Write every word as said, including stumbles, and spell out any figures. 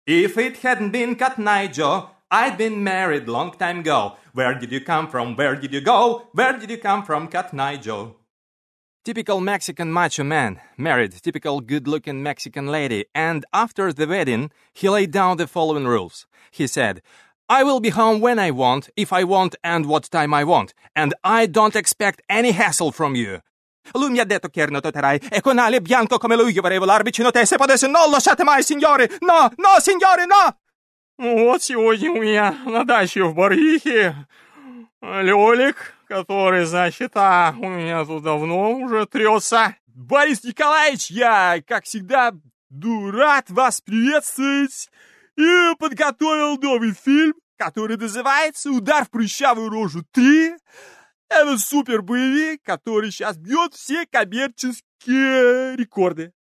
If it hadn't been Cotton Eye Joe, I'd been married long time ago. Where did you come from? Where did you go? Where did you come from, Cotton Eye Joe? Typical Mexican macho man, married typical good-looking Mexican lady, and after the wedding, he laid down the following rules. He said, I will be home when I want, if I want, and what time I want, and I don't expect any hassle from you. Lui mi ha detto che erano toterai, e con ali bianco come lui io vorrei l'arbitro te, se potesse non lasciate mai, signori! No, no, signori, no! Вот сегодня у меня на даче в Барвихе Лёлик, который, значит, а у меня тут давно уже трется. Борис Николаевич, я, как всегда, рад вас приветствовать и подготовил новый фильм, который называется «Удар в прыщавую рожу три». Это супер боевик, который сейчас бьет все коммерческие рекорды.